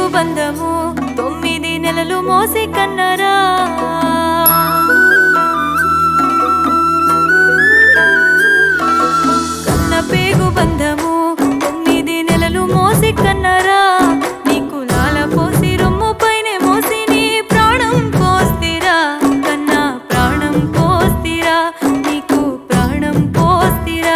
బంధము 9 నెలలు మోసి కన్నరా కన్న పేగు బంధము 9 నెలలు మోసి కన్నరా నీకు లాల పోసి రొమ్ము పైనే మోసి నీ ప్రాణం పోస్తిరా కన్నా ప్రాణం పోస్తిరా నీకు ప్రాణం పోస్తిరా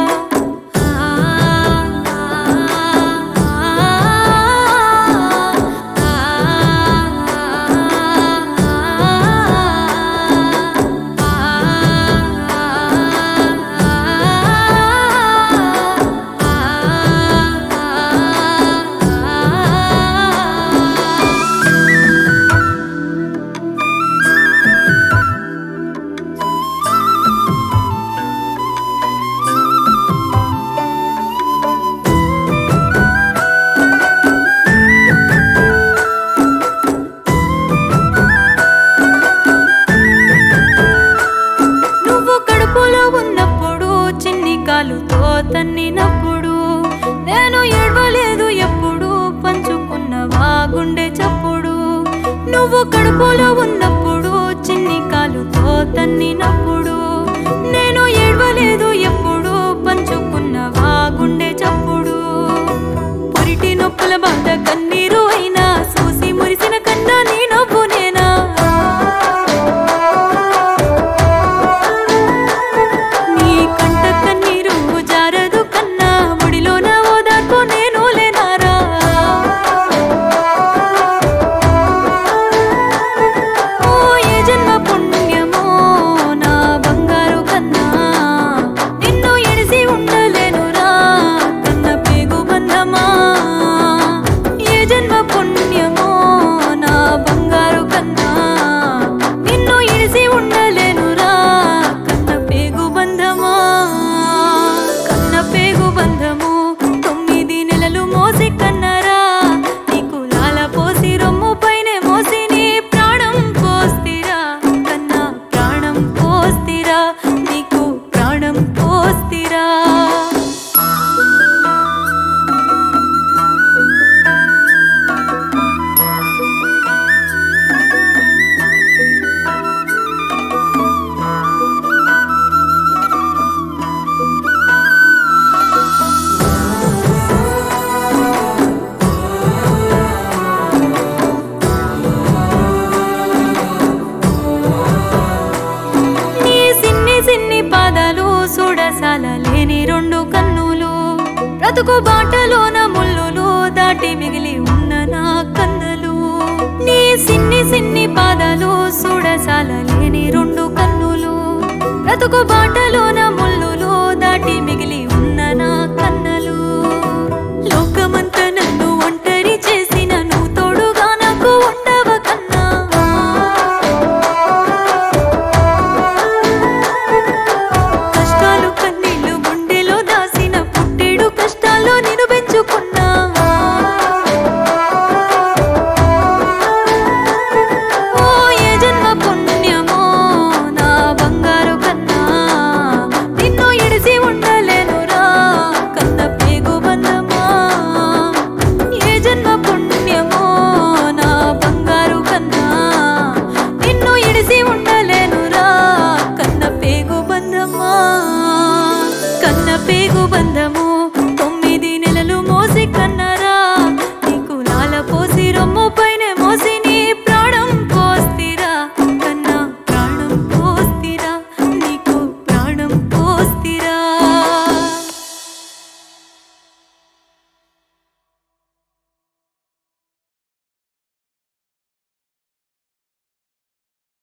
తన్నినప్పుడు నేను ఏడవలేదు ఎప్పుడు పంచుకున్నవా గుండె చప్పుడు నువ్వు కడుపులో ఉన్నప్పుడు చిన్ని కాలుతో తన్నినప్పుడు నేను ఏడవలేదు ఎప్పుడు పంచుకున్నవా గుండె చప్పుడు పురిటి నొప్పుల బాధ కన్నీరు అయినా చూసి మురిసిన కన్నా నీ నవ్వు నేనా లేని రెండు కన్నులు బ్రతుకు బాటలోన ముల్లులు దాటి మిగిలి ఉన్న నా కందలు నీ సిన్ని సిన్ని పాదాలు చూడసాల లేని రెండు కన్నులు బ్రతుకు బాటలోన ముల్లు